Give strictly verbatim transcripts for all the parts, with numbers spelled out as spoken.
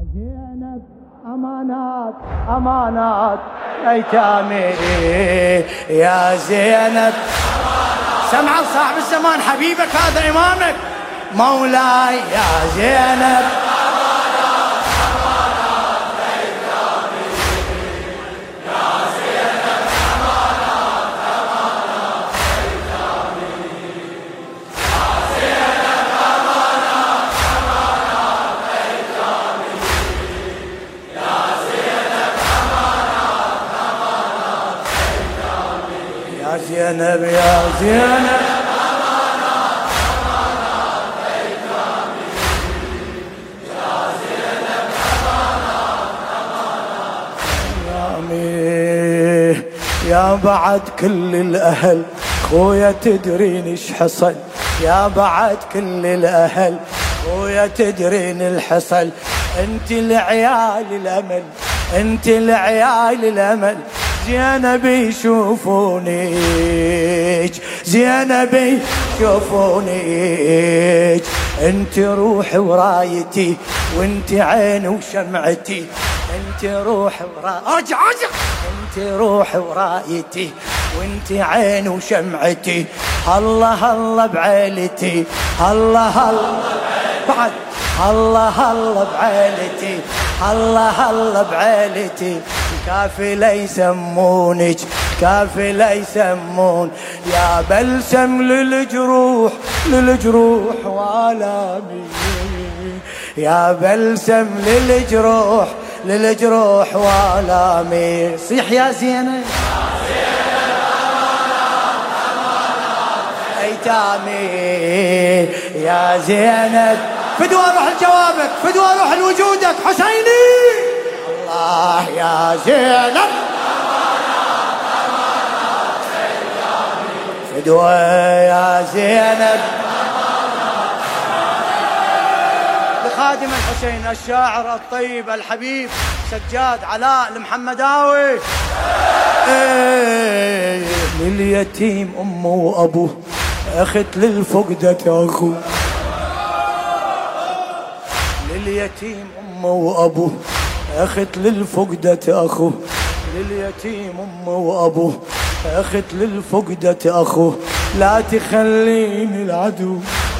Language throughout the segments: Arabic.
زينب أمانات أمانات أيتامي يا زينب. سمع صاحب الزمان حبيبك هذا إمامك مولاي يا زينب. يا زينب يا زينب أمانات أمانات أيتامي يا زينب أمانات أمانات أيتامي. يا بعد كل الأهل خويا تدرين ايش حصل، يا بعد كل الأهل خويا تدرين الحصل. انت العيال الأمل انت العيال الأمل. زينب يشوفونيك زينب يشوفونيك. انت روحي ورايتي وانت عيني وشمعتي. انت روحي ورايتي انت روحي ورايتي وانت عيني وشمعتي. الله الله بعيلتي الله الله بعد الله الله بعيلتي الله الله بعيلتي. كافلة يسمونك كافلة يسمون يا بلسم للجروح للجروح والامي. يا بلسم للجروح للجروح والامي. صيح يا زينب ايتامي يا زينب. فدوى روح لجوابك فدوى روح لوجودك حسيني. الله يا زينب فدوى يا زينب. لخادم الحسين الشاعر الطيب الحبيب سجاد علاء المحمداوي. ايه لليتيم امه وابوه اخت للفقدة اخو. لليتيم امه وابوه اخت للفقدة اخوه. لليتيم امه وابوه اخت للفقدة اخوه. لا تخليني العدو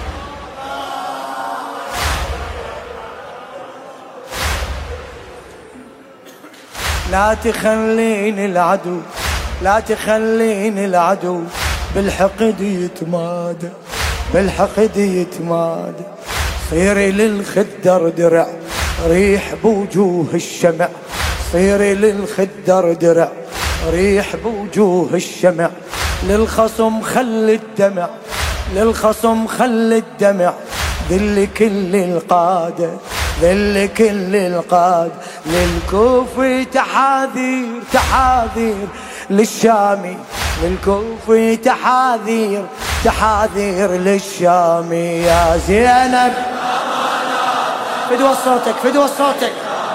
لا تخليني العدو لا تخليني العدو. بالحقد يتمادى بالحقد يتمادى. صيري للخدر درع ريح بوجوه الشمع. صيري للخدر درع ريح بوجوه الشمع. للخصم خل الدمع للخصم خل الدمع. ذل كل القادة ذل كل القادة. للكوفي تحاذير تحاذير للشامي. للكوفي تحاذير تحاذير للشامي. يا زينب فدوى صوتك فدوى صوتك.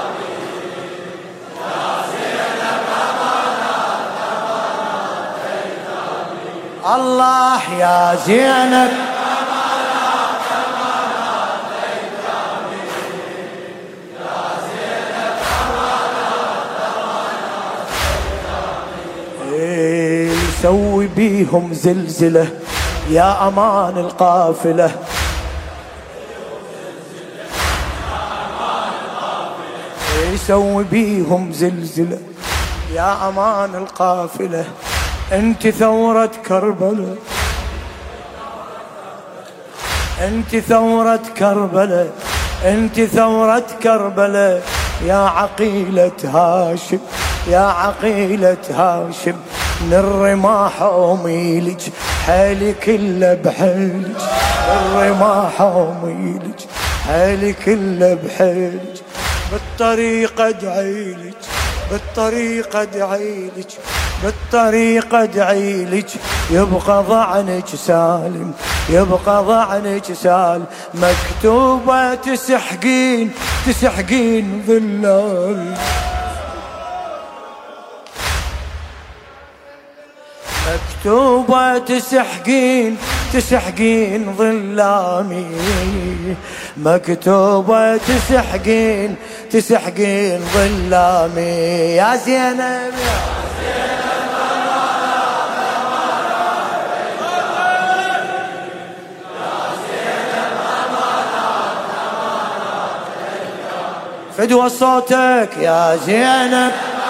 الله يا زينب ايه سوي بيهم زلزلة يا امان القافلة. سوي بيهم زلزلة يا امان القافلة. انت ثورة كربلاء انت ثورة كربلاء انت ثورة كربلاء. يا عقيلة هاشم يا عقيلة هاشم. من الرماح اميلج حالي كله بحيلج. الرماح اميلج حالي كله بحيلج. بالطريقة ادعيلج بالطريقة ادعيلج بالطريقة ادعيلج. يبقى ضعنك سالم يبقى ضعنك سالم. مكتوبة تسحقين تسحقين ظلال. مكتوبة مكتوبة تسحقين تسحقين ظلامي، مكتوبة تسحقين تسحقين ظلامي يا زينب يا فدوى صوتك يا زينب.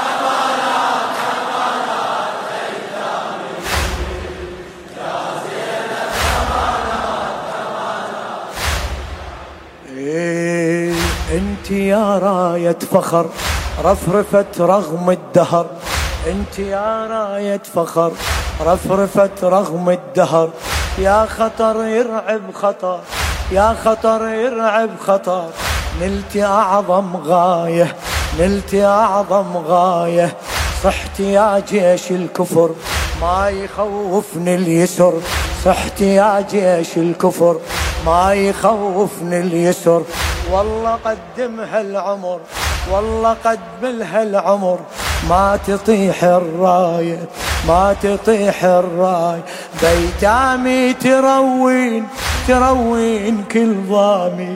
إيه انت يا راية فخر رفرفت رغم الدهر، انت يا راية فخر رفرفت رغم الدهر، يا خطر يرعب خطر يا خطر يرعب خطر، نلت أعظم غاية نلت أعظم غاية، صحت يا جيش الكفر ما يخوفني اليسر، صحت يا جيش الكفر ما يخوفني اليسر، والله قدمها العمر والله قدمها العمر، ما تطيح الراية ما تطيح الراية، بيتامي تروين تروين كل ضامي،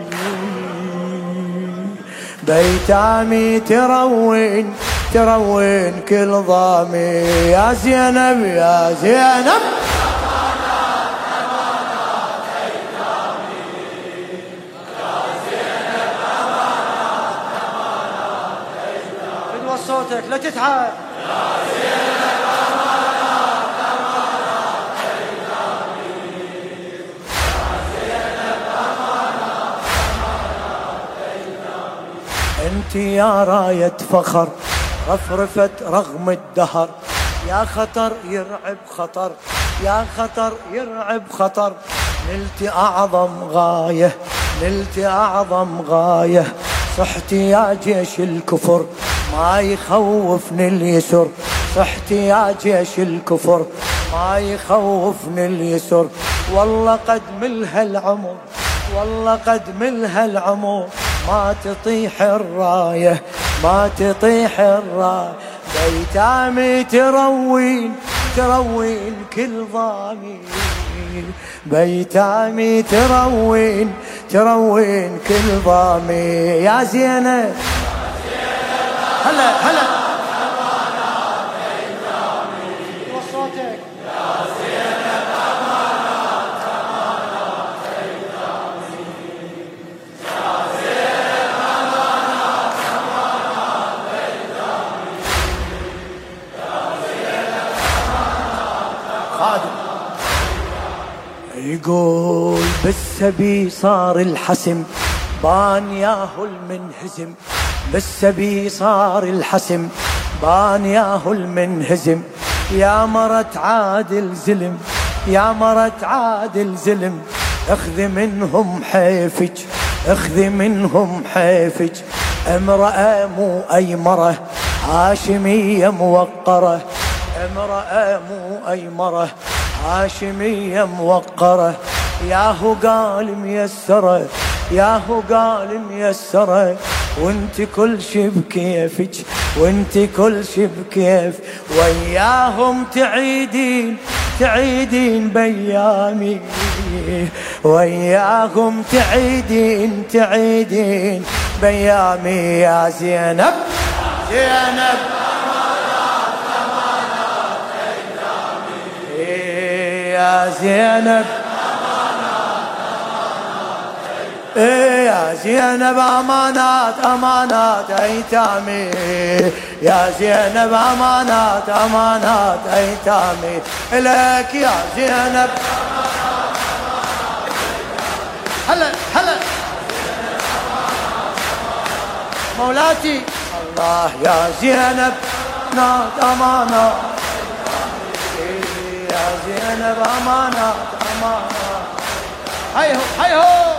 بيتامي تروين تروين كل ضامي يا زينب يا زينب. فدوى صوتك لا تتعب يا زينب. انت يا راية فخر رفرفت رغم الدهر، يا خطر يرعب خطر يا خطر يرعب خطر، نلت أعظم غاية نلت أعظم غاية، صحت يا جيش الكفر ما يخوفني اليسر، صحت يا جيش الكفر ما يخوفني اليسر، والله قد ملها العمر والله قد ملها العمر، ما تطيح الراية ما تطيح الراية، بيتامي تروين تروين كل ضامي، بيتامي تروين تروين كل ضامي يا زينب. هلا هلا وصوتك يا زينب. يقول بالسبي صار الحسم بان ياهو المنهزم، بالسبي صار الحسم بان ياهو المنهزم، يا مرت عادل زلم يا مرت عادل زلم، اخذ منهم حيفج اخذ منهم حيفج، امرأة مو اي مرة هاشمية موقرة، امرأة مو اي مرة هاشمية موقرة، ياهو قال ميسرة ياهو قال ميسرة، وانت كل شي بكيفك وانت كل شي بكيف، وياهم تعيدين تعيدين بيامي، وياهم تعيدين تعيدين بيامي يا زينب زينب. يا زينب إيه يا زينب أمانات أمانات أيتامي، يا زينب أمانات أمانات أيتامي إليك يا زينب. هلا هلا مولاتي الله يا زينب نات أمانات، يا زينب أمانات أمانات هيهو هيهو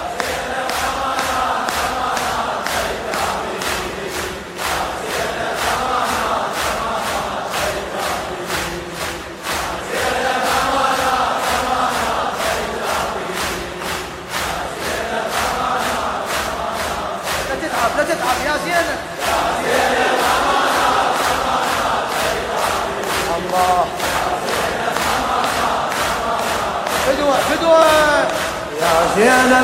لا تتعب يا زينب. الله زينب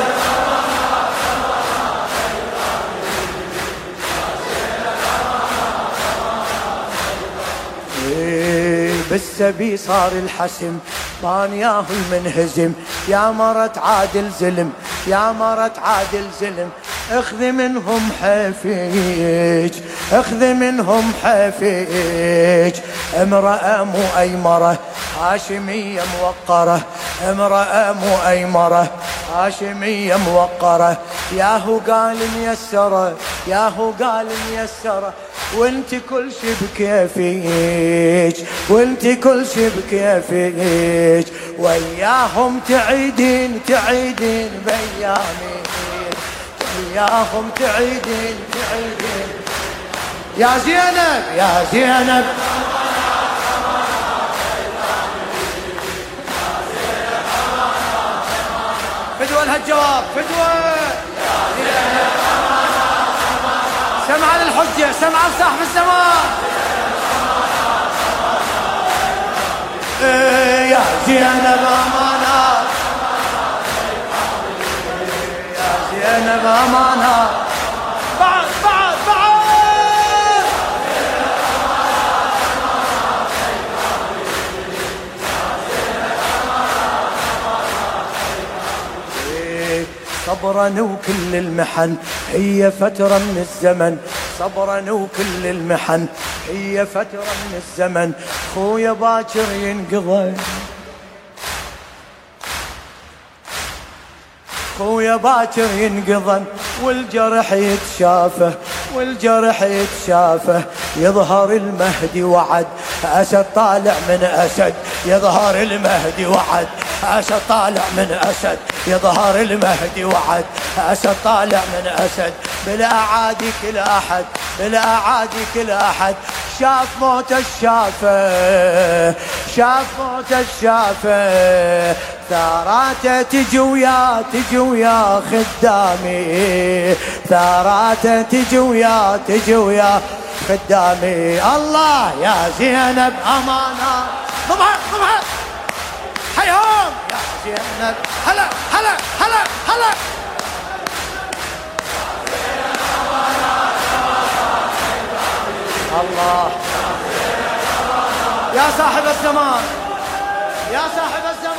بالسبي صار الحسم طانياه المنهزم يا مرة عادل زلم يا مرة عادل زلم اخذ منهم حفيج اخذ منهم حفيج امرأة مو أيمرة هاشمية موقرة امرأة مو أيمرة هاشمية موقرة ياهو قال ميسرة ياهو قال ميسرة وانت كل شي بكيفيج وانت كل شي بكيفيج وياهم تعيدين تعيدين بيامين وياهم تعيدين تعيدين يا زينب يا زينب فدوى لهالجواب فدوى سمع للحجة سمع لصاحب الزمان إيه يا زينب أمانات يا زينب أمانات بعد بعد بعد صبرا وكل المحن هي فترة من الزمن صبرا وكل المحن هي فترة من الزمن خويا باكر ينقضى خويا باكر ينقضى والجرح يتشافه والجرح يتشافه يظهر المهدي وعد أسد طالع من أسد يظهر المهدي وعد أسد طالع من أسد يظهر المهدي وعد أسد طالع من أسد بالأعادي كل أحد بالأعادي كل أحد شاف موت الشافة شاف موت الشافة ثاراته تجي ويا تجي ويا خدامي ثاراته تجي ويا تجي ويا خدامي الله يا زينب أمانة ضمها ضمها حيهم يا زينب هلا هلا هلا هلا الله يا صاحب الزمان يا صاحب الزمان